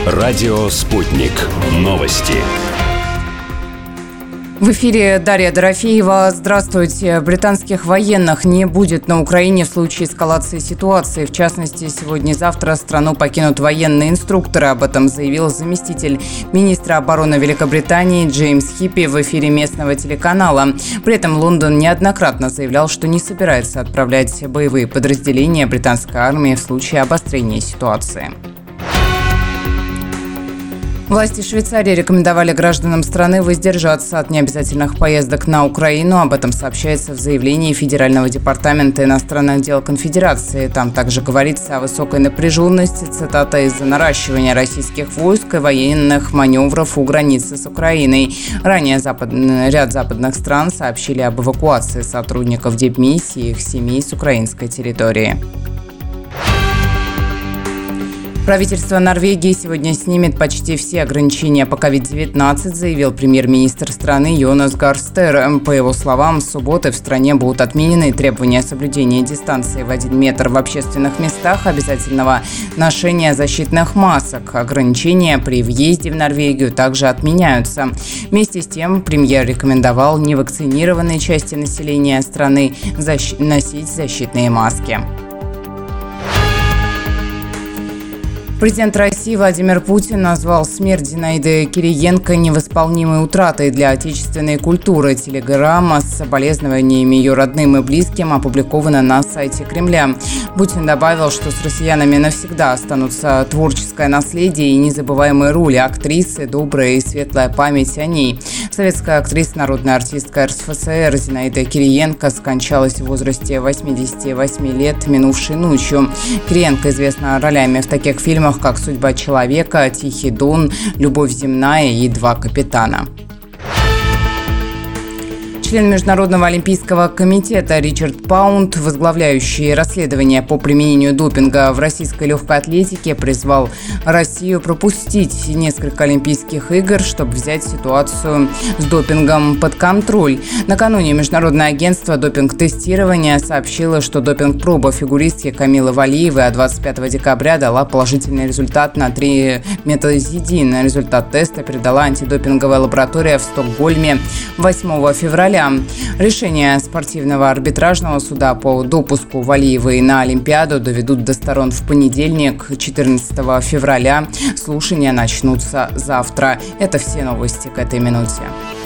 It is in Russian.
Радио «Спутник». Новости. В эфире Дарья Дорофеева. Здравствуйте. Британских военных не будет на Украине в случае эскалации ситуации. В частности, сегодня и завтра страну покинут военные инструкторы. Об этом заявил заместитель министра обороны Великобритании Джеймс Хиппи в эфире местного телеканала. При этом Лондон неоднократно заявлял, что не собирается отправлять боевые подразделения британской армии в случае обострения ситуации. Власти Швейцарии рекомендовали гражданам страны воздержаться от необязательных поездок на Украину. Об этом сообщается в заявлении Федерального департамента иностранных дел Конфедерации. Там также говорится о высокой напряженности, цитата, из-за наращивания российских войск и военных маневров у границы с Украиной. Ранее ряд западных стран сообщили об эвакуации сотрудников дипмиссии и их семей с украинской территории. Правительство Норвегии сегодня снимет почти все ограничения по COVID-19, заявил премьер-министр страны Йонас Гар Стøre. По его словам, с субботы в стране будут отменены требования соблюдения дистанции в 1 метр в общественных местах, обязательного ношения защитных масок. Ограничения при въезде в Норвегию также отменяются. Вместе с тем, премьер рекомендовал невакцинированной части населения страны носить защитные маски. Президент России Владимир Путин назвал смерть Зинаиды Кириенко невосполнимой утратой для отечественной культуры. Телеграмма с соболезнованиями ее родным и близким опубликована на сайте Кремля. Путин добавил, что с россиянами навсегда останутся творческое наследие и незабываемые роли актрисы, добрая и светлая память о ней. Советская актриса, народная артистка РСФСР Зинаида Кириенко скончалась в возрасте 88 лет минувшей ночью. Кириенко известна ролями в таких фильмах, как «Судьба человека», «Тихий Дон», «Любовь земная» и «Два капитана». Член Международного олимпийского комитета Ричард Паунд, возглавляющий расследование по применению допинга в российской легкой атлетике, призвал Россию пропустить несколько Олимпийских игр, чтобы взять ситуацию с допингом под контроль. Накануне Международное агентство допинг-тестирования сообщило, что допинг-проба фигуристки Камилы Валиевой 25 декабря дала положительный результат на 3-метазидин. Результат теста передала антидопинговая лаборатория в Стокгольме 8 февраля. Решение спортивного арбитражного суда по допуску Валиевой на Олимпиаду доведут до сторон в понедельник, 14 февраля. Слушания начнутся завтра. Это все новости к этой минуте.